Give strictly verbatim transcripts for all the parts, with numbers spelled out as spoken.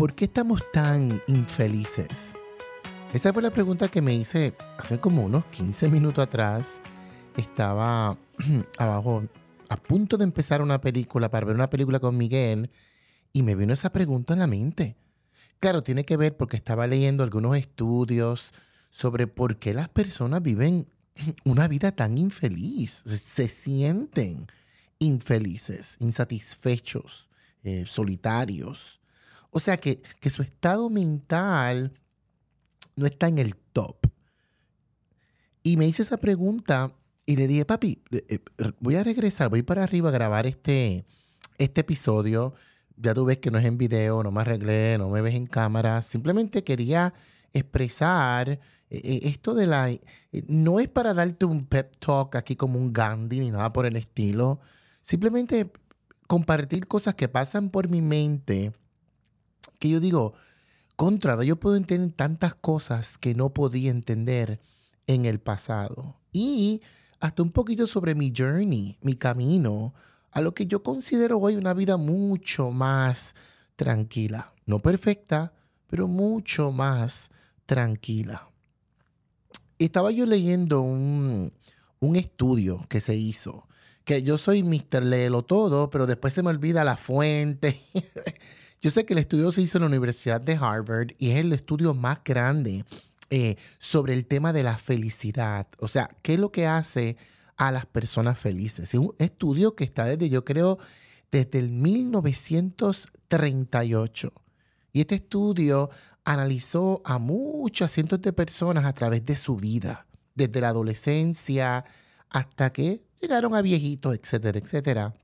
¿por qué estamos tan infelices? Esa fue la pregunta que me hice hace como unos quince minutos atrás. Estaba abajo a punto de empezar una película, para ver una película con Miguel, y me vino esa pregunta en la mente. Claro, tiene que ver porque estaba leyendo algunos estudios sobre por qué las personas viven una vida tan infeliz. Se, se sienten infelices, insatisfechos, eh, solitarios. O sea que, que su estado mental no está en el top. Y me hice esa pregunta y le dije, papi, eh, eh, voy a regresar, voy para arriba a grabar este, este episodio. Ya tú ves que no es en video, no me arreglé, no me ves en cámara. Simplemente quería expresar eh, eh, esto de la... eh, no es para darte un pep talk aquí como un Gandhi ni nada por el estilo. Simplemente compartir cosas que pasan por mi mente que yo digo, contra, yo puedo entender tantas cosas que no podía entender en el pasado. Y hasta un poquito sobre mi journey, mi camino, a lo que yo considero hoy una vida mucho más tranquila. No perfecta, pero mucho más tranquila. Estaba yo leyendo un, un estudio que se hizo, que yo soy míster Léelo Todo, pero después se me olvida la fuente. Yo sé que el estudio se hizo en la Universidad de Harvard y es el estudio más grande eh, sobre el tema de la felicidad. O sea, ¿qué es lo que hace a las personas felices? Es un estudio que está desde, yo creo, desde el mil novecientos treinta y ocho. Y este estudio analizó a muchas cientos de personas a través de su vida, desde la adolescencia hasta que llegaron a viejitos, etcétera, etcétera.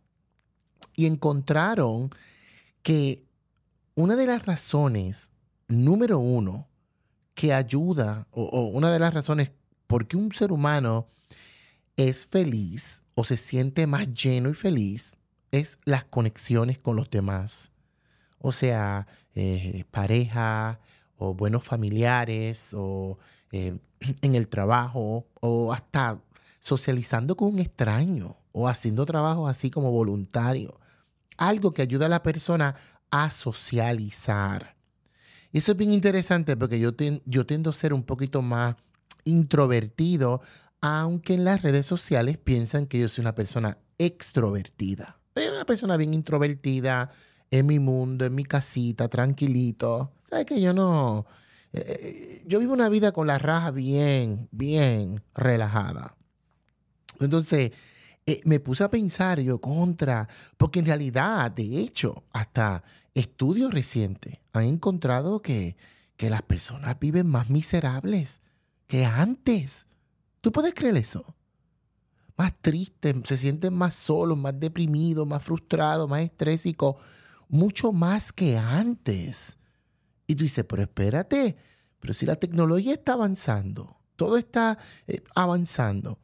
Y encontraron que una de las razones, número uno, que ayuda, o, o una de las razones por qué un ser humano es feliz o se siente más lleno y feliz, es las conexiones con los demás. O sea, eh, pareja, o buenos familiares, o eh, en el trabajo, o hasta socializando con un extraño, o haciendo trabajos así como voluntario. Algo que ayuda a la persona a socializar. Y eso es bien interesante porque yo, ten, yo tiendo a ser un poquito más introvertido, aunque en las redes sociales piensan que yo soy una persona extrovertida. Soy una persona bien introvertida, en mi mundo, en mi casita, tranquilito. ¿Sabes que yo no... Eh, yo vivo una vida con la raja bien, bien relajada. Entonces, eh, me puse a pensar yo contra, porque en realidad, de hecho, hasta estudios recientes han encontrado que, que las personas viven más miserables que antes. ¿Tú puedes creer eso? Más tristes, se sienten más solos, más deprimidos, más frustrados, más estrésicos, mucho más que antes. Y tú dices, pero espérate, pero si la tecnología está avanzando, todo está eh, avanzando.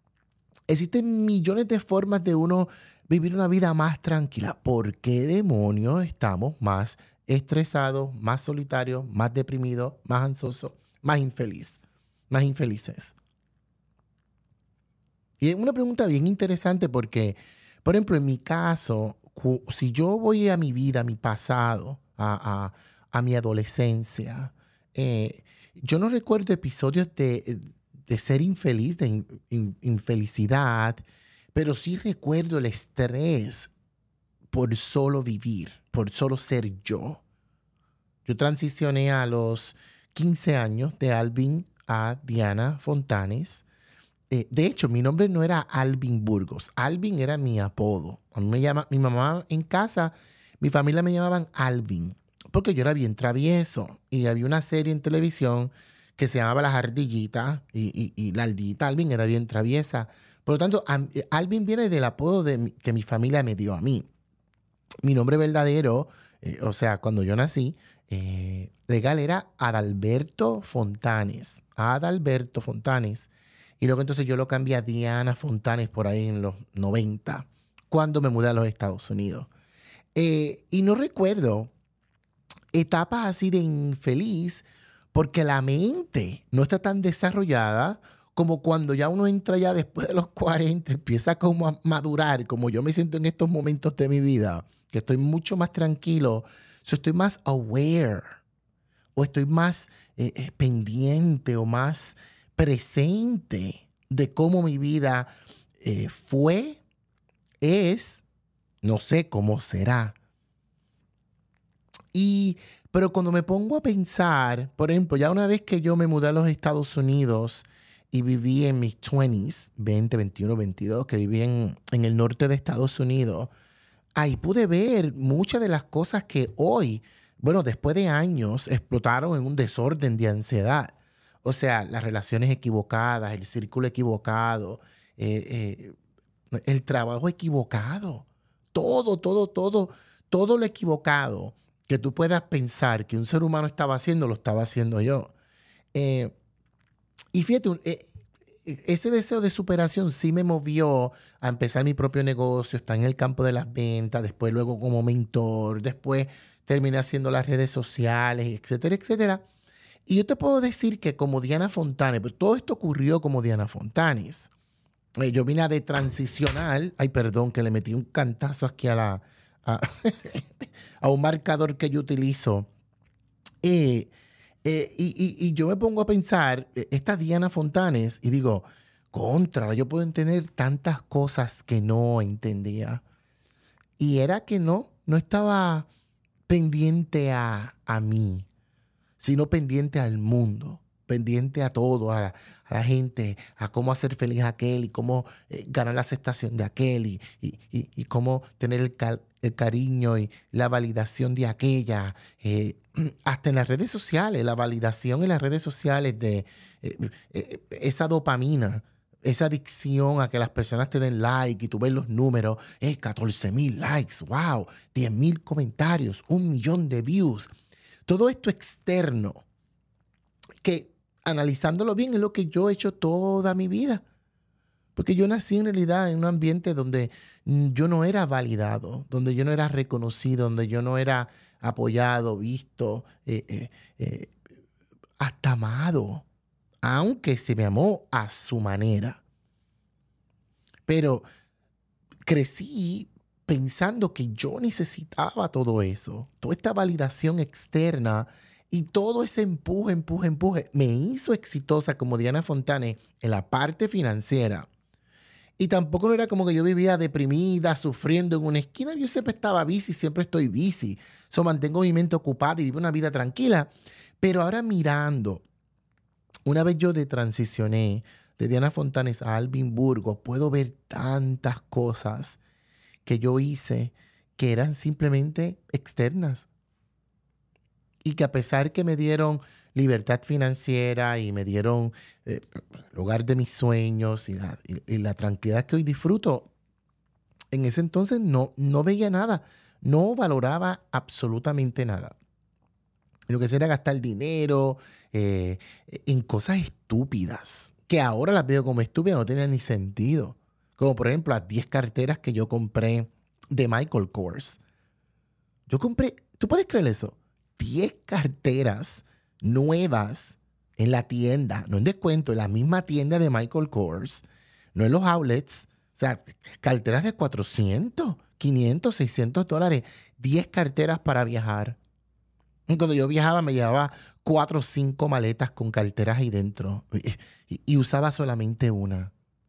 Existen millones de formas de uno vivir una vida más tranquila. ¿Por qué demonios estamos más estresados, más solitarios, más deprimidos, más ansiosos, más infelices, más infelices? Y es una pregunta bien interesante porque, por ejemplo, en mi caso, cu- si yo voy a mi vida, a mi pasado, a, a- a mi adolescencia, eh, yo no recuerdo episodios de, de ser infeliz, de in- in- infelicidad, pero sí recuerdo el estrés por solo vivir, por solo ser yo. Yo transicioné a los quince años de Alvin a Diana Fontanes. Eh, de hecho, mi nombre no era Alvin Burgos. Alvin era mi apodo. A mí me llama, mi mamá en casa, mi familia me llamaban Alvin, porque yo era bien travieso. Y había una serie en televisión que se llamaba Las Ardillitas, y, y- y la ardillita Alvin era bien traviesa. Por lo tanto, am- eh, Alvin viene del apodo de mi- que mi familia me dio a mí. Mi nombre verdadero, eh, o sea, cuando yo nací, eh, legal era Adalberto Fontanes. Adalberto Fontanes. Y luego entonces yo lo cambié a Diana Fontanes por ahí en los noventa, cuando me mudé a los Estados Unidos. Eh, y no recuerdo etapas así de infeliz, porque la mente no está tan desarrollada como cuando ya uno entra ya después de los cuarenta, empieza como a madurar, como yo me siento en estos momentos de mi vida, que estoy mucho más tranquilo. So, estoy más aware o estoy más eh, eh, pendiente o más presente de cómo mi vida eh, fue, es, no sé cómo será. Y, pero cuando me pongo a pensar, por ejemplo, ya una vez que yo me mudé a los Estados Unidos y viví en mis veintis, veinte, veintiuno, veintidós, que viví en, en el norte de Estados Unidos, ahí pude ver muchas de las cosas que hoy, bueno, después de años, explotaron en un desorden de ansiedad. O sea, las relaciones equivocadas, el círculo equivocado, eh, eh, el trabajo equivocado, todo, todo, todo, todo lo equivocado que tú puedas pensar que un ser humano estaba haciendo, lo estaba haciendo yo. Eh, y fíjate, un- eh, eh, ese deseo de superación sí me movió a empezar mi propio negocio, estar en el campo de las ventas, después luego como mentor, después terminé haciendo las redes sociales, etcétera, etcétera. Y yo te puedo decir que como Diana Fontanes, pero todo esto ocurrió como Diana Fontanes. Eh, yo vine a de transicional, ay perdón, que le metí un cantazo aquí a la... a, a un marcador que yo utilizo. Eh, eh, y, y- y yo me pongo a pensar, eh, esta Diana Fontanes, y digo, contra, yo puedo entender tantas cosas que no entendía. Y era que no, no estaba pendiente a, a mí, sino pendiente al mundo, pendiente a todo, a la, a la gente, a cómo hacer feliz a aquel y cómo eh, ganar la aceptación de aquel y, y- y- y cómo tener el, cal- el cariño y la validación de aquella. eh, hasta en las redes sociales, la validación en las redes sociales de eh, eh, esa dopamina. Esa adicción a que las personas te den like y tú ves los números, eh, catorce mil likes, wow, diez mil comentarios, un millón de views. Todo esto externo, que analizándolo bien es lo que yo he hecho toda mi vida. Porque yo nací en realidad en un ambiente donde mm, yo no era validado, donde yo no era reconocido, donde yo no era apoyado, visto, eh, eh, eh, hasta amado, aunque se me amó a su manera. Pero crecí pensando que yo necesitaba todo eso, toda esta validación externa y todo ese empuje, empuje, empuje me hizo exitosa como Diana Fontane en la parte financiera. Y tampoco no era como que yo vivía deprimida, sufriendo en una esquina. Yo siempre estaba busy, siempre estoy busy. So, mantengo mi mente ocupada y vivo una vida tranquila. Pero ahora mirando, una vez yo de transicioné de Diana Fontanes a Alvin Burgos, puedo ver tantas cosas que yo hice que eran simplemente externas y que a pesar que me dieron libertad financiera y me dieron eh, el hogar de mis sueños y la, y- y la tranquilidad que hoy disfruto, en ese entonces no, no veía nada, no valoraba absolutamente nada. Lo que hacía era gastar dinero eh, en cosas estúpidas, que ahora las veo como estúpidas, no tienen ni sentido. Como por ejemplo las diez carteras que yo compré de Michael Kors. Yo compré, ¿tú puedes creer eso? diez carteras nuevas en la tienda, no en descuento, en la misma tienda de Michael Kors, no en los outlets. O sea, carteras de cuatrocientos, quinientos, seiscientos dólares, diez carteras para viajar. Y cuando yo viajaba me llevaba cuatro o cinco maletas con carteras ahí dentro y, y- y usaba solamente una.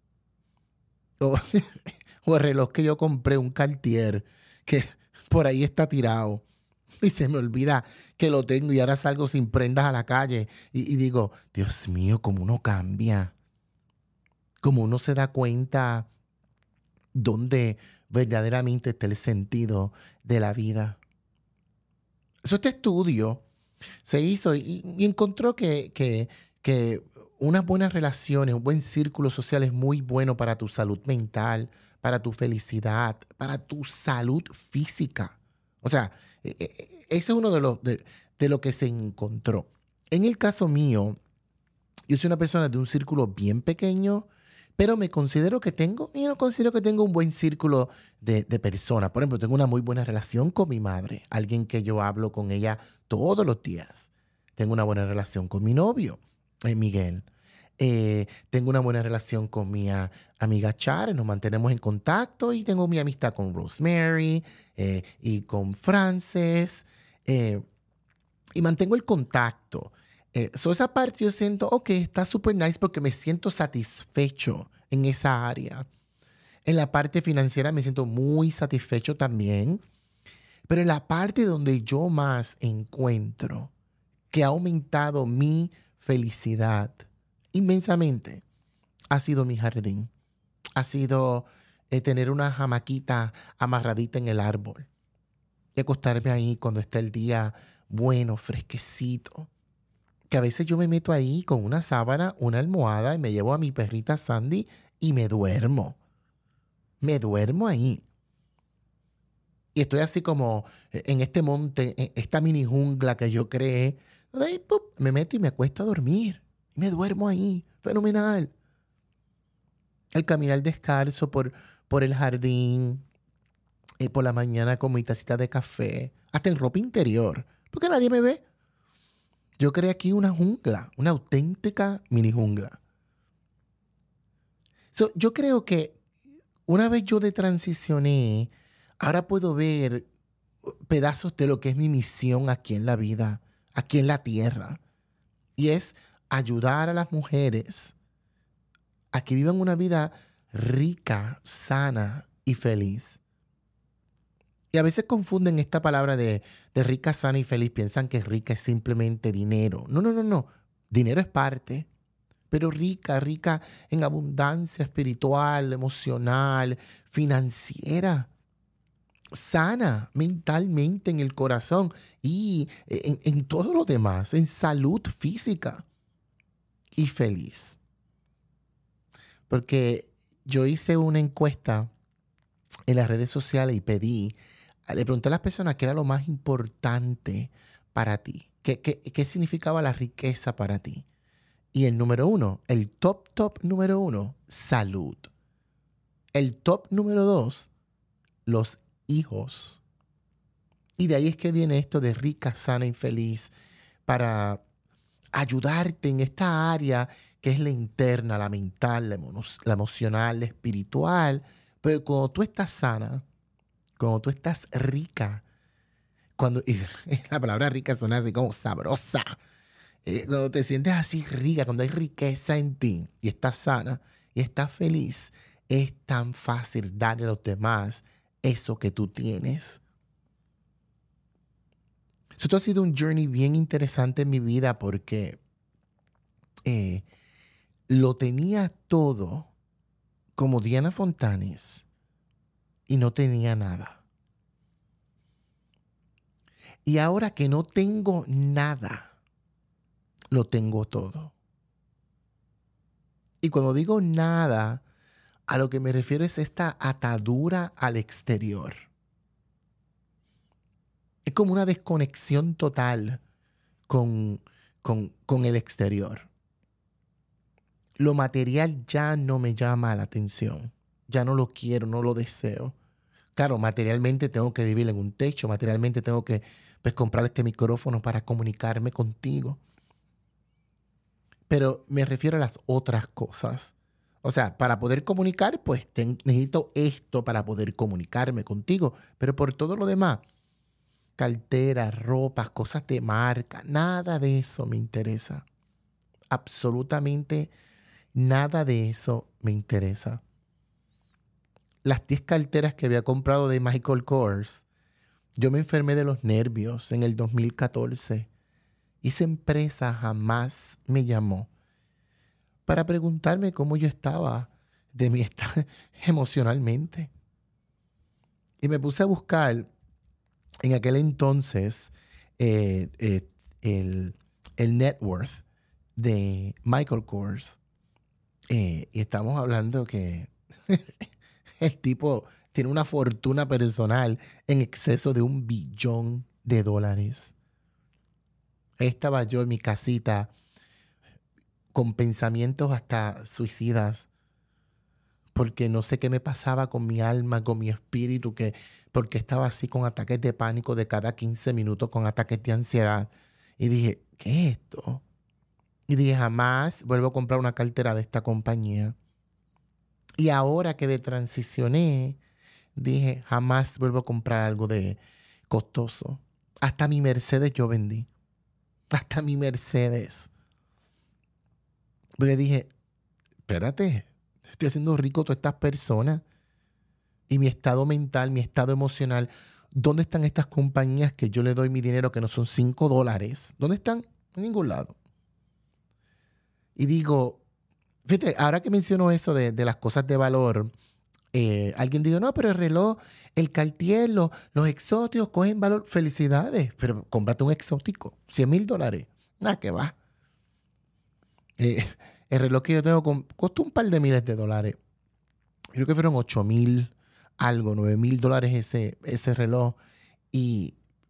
O, o el reloj que yo compré, un Cartier, que por ahí está tirado. Y se me olvida que lo tengo y ahora salgo sin prendas a la calle. Y, y digo, Dios mío, cómo uno cambia. Cómo uno se da cuenta dónde verdaderamente está el sentido de la vida. Eso, este estudio se hizo y, y encontró que, que, que unas buenas relaciones, un buen círculo social es muy bueno para tu salud mental, para tu felicidad, para tu salud física. O sea, e- e- ese es uno de los de, de lo que se encontró. En el caso mío, yo soy una persona de un círculo bien pequeño, pero me considero que tengo, yo no considero que tengo un buen círculo de, de personas. Por ejemplo, tengo una muy buena relación con mi madre, alguien que yo hablo con ella todos los días. Tengo una buena relación con mi novio, eh, Miguel. Eh, tengo una buena relación con mi a- amiga Char, nos mantenemos en contacto y tengo mi amistad con Rosemary eh, y con Frances. Eh, y mantengo el contacto. Eh, so esa parte yo siento, ok, está súper nice porque me siento satisfecho en esa área. En la parte financiera me siento muy satisfecho también. Pero en la parte donde yo más encuentro que ha aumentado mi felicidad inmensamente ha sido mi jardín. Ha sido eh, tener una jamaquita amarradita en el árbol y acostarme ahí cuando está el día bueno, fresquecito. Que a veces yo me meto ahí con una sábana, una almohada y me llevo a mi perrita Sandy y me duermo. Me duermo ahí. Y estoy así como eh, en este monte, en esta mini jungla que yo creé. De ahí, ¡pup! Me meto y me acuesto a dormir. Me duermo ahí. Fenomenal. El caminar descalzo por, por el jardín, eh, por la mañana con mi tacita de café, hasta en ropa interior, porque nadie me ve. Yo creé aquí una jungla, una auténtica mini jungla. So, yo creo que una vez yo detransicioné, ahora puedo ver pedazos de lo que es mi misión aquí en la vida, aquí en la tierra. Y es ayudar a las mujeres a que vivan una vida rica, sana y feliz. Y a veces confunden esta palabra de, de rica, sana y feliz. Piensan que rica es simplemente dinero. No, no, no, no. Dinero es parte. Pero rica, rica en abundancia espiritual, emocional, financiera. Sana mentalmente en el corazón y en, en todo lo demás. En salud física y feliz. Porque yo hice una encuesta en las redes sociales y pedí, le pregunté a las personas qué era lo más importante para ti, qué, qué, qué significaba la riqueza para ti. Y el número uno, el top, top número uno, salud. El top número dos, los hijos. Y de ahí es que viene esto de rica, sana y feliz para ayudarte en esta área que es la interna, la mental, la, emo la emocional, la espiritual. Pero cuando tú estás sana, cuando tú estás rica, cuando y la palabra rica suena así como sabrosa, eh, cuando te sientes así rica, cuando hay riqueza en ti y estás sana y estás feliz, es tan fácil darle a los demás eso que tú tienes. Esto ha sido un journey bien interesante en mi vida porque eh, lo tenía todo como Diana Fontanes y no tenía nada. Y ahora que no tengo nada, lo tengo todo. Y cuando digo nada, a lo que me refiero es esta atadura al exterior. Es como una desconexión total con, con, con el exterior. Lo material ya no me llama la atención. Ya no lo quiero, no lo deseo. Claro, materialmente tengo que vivir en un techo, materialmente tengo que pues, comprar este micrófono para comunicarme contigo. Pero me refiero a las otras cosas. O sea, para poder comunicar, pues te, necesito esto para poder comunicarme contigo. Pero por todo lo demás, carteras, ropas, cosas de marca, nada de eso me interesa. Absolutamente nada de eso me interesa. Las diez carteras que había comprado de Michael Kors, yo me enfermé de los nervios en el dos mil catorce. Y esa empresa jamás me llamó para preguntarme cómo yo estaba de mi estado emocionalmente. Y me puse a buscar en aquel entonces eh, eh, el, el net worth de Michael Kors. Eh, y estamos hablando que el tipo tiene una fortuna personal en exceso de un billón de dólares. Ahí estaba yo en mi casita con pensamientos hasta suicidas, porque no sé qué me pasaba con mi alma, con mi espíritu, que, porque estaba así con ataques de pánico de cada quince minutos, con ataques de ansiedad. Y dije, ¿qué es esto? Y dije, jamás vuelvo a comprar una cartera de esta compañía. Y ahora que detransicioné, dije, jamás vuelvo a comprar algo de costoso. Hasta mi Mercedes yo vendí. Hasta mi Mercedes. Porque dije, espérate, estoy haciendo rico a todas estas personas. Y mi estado mental, mi estado emocional, ¿dónde están estas compañías que yo le doy mi dinero que no son cinco dólares? ¿Dónde están? En ningún lado. Y digo, fíjate, ahora que menciono eso de, de las cosas de valor, eh, alguien dijo, no, pero el reloj, el Cartier, los, los exóticos cogen valor. Felicidades, pero cómprate un exótico, cien mil dólares. Nada, que va. Eh, el reloj que yo tengo con, costó un par de miles de dólares. Creo que fueron ocho mil algo, nueve mil dólares ese, ese reloj. Y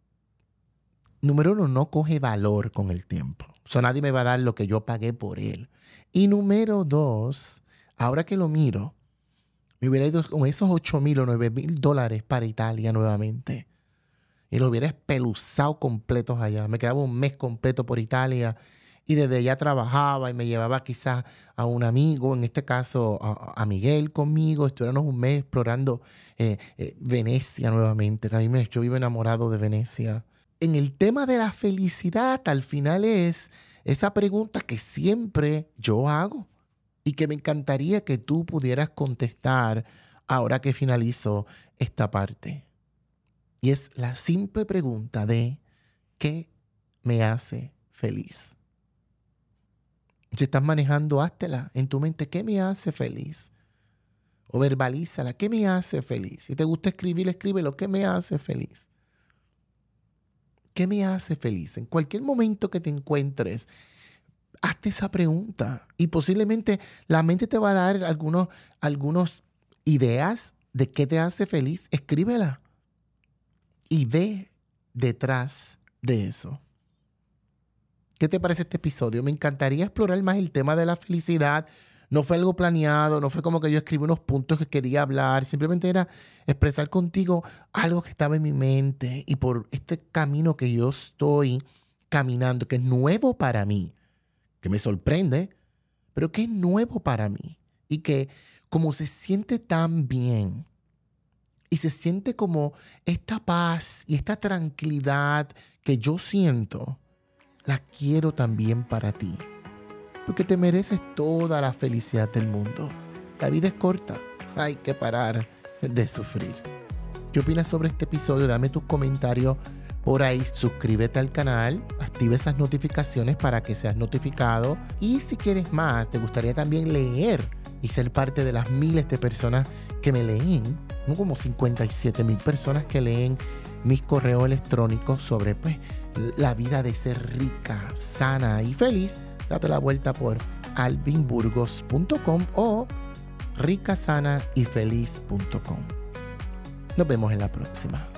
número uno, no coge valor con el tiempo. O sea, nadie me va a dar lo que yo pagué por él. Y número dos, ahora que lo miro, me hubiera ido con esos ocho mil o nueve mil dólares para Italia nuevamente. Y lo hubiera espeluzado completos allá. Me quedaba un mes completo por Italia. Y desde allá trabajaba y me llevaba quizás a un amigo, en este caso a, a Miguel conmigo. Estuviéramos un mes explorando eh, eh, Venecia nuevamente. Que a mí me, yo vivo enamorado de Venecia. En el tema de la felicidad, al final es esa pregunta que siempre yo hago y que me encantaría que tú pudieras contestar ahora que finalizo esta parte. Y es la simple pregunta de ¿qué me hace feliz? Si estás manejando, háztela en tu mente. ¿Qué me hace feliz? O verbalízala. ¿Qué me hace feliz? Si te gusta escribir, escríbelo. ¿Qué me hace feliz? ¿Qué me hace feliz? En cualquier momento que te encuentres, hazte esa pregunta. Y posiblemente la mente te va a dar algunos, algunos ideas de qué te hace feliz. Escríbela. Y ve detrás de eso. ¿Qué te parece este episodio? Me encantaría explorar más el tema de la felicidad. No fue algo planeado, no fue como que yo escribí unos puntos que quería hablar. Simplemente era expresar contigo algo que estaba en mi mente y por este camino que yo estoy caminando, que es nuevo para mí, que me sorprende, pero que es nuevo para mí y que como se siente tan bien y se siente como esta paz y esta tranquilidad que yo siento, la quiero también para ti. Porque te mereces toda la felicidad del mundo. La vida es corta. Hay que parar de sufrir. ¿Qué opinas sobre este episodio? Dame tus comentarios por ahí. Suscríbete al canal. Activa esas notificaciones para que seas notificado. Y si quieres más, te gustaría también leer y ser parte de las miles de personas que me leen. ¿No? Como cincuenta y siete mil personas que leen mis correos electrónicos sobre pues, la vida de ser rica, sana y feliz. Date la vuelta por alvin burgos punto com o rica sana y feliz punto com. Nos vemos en la próxima.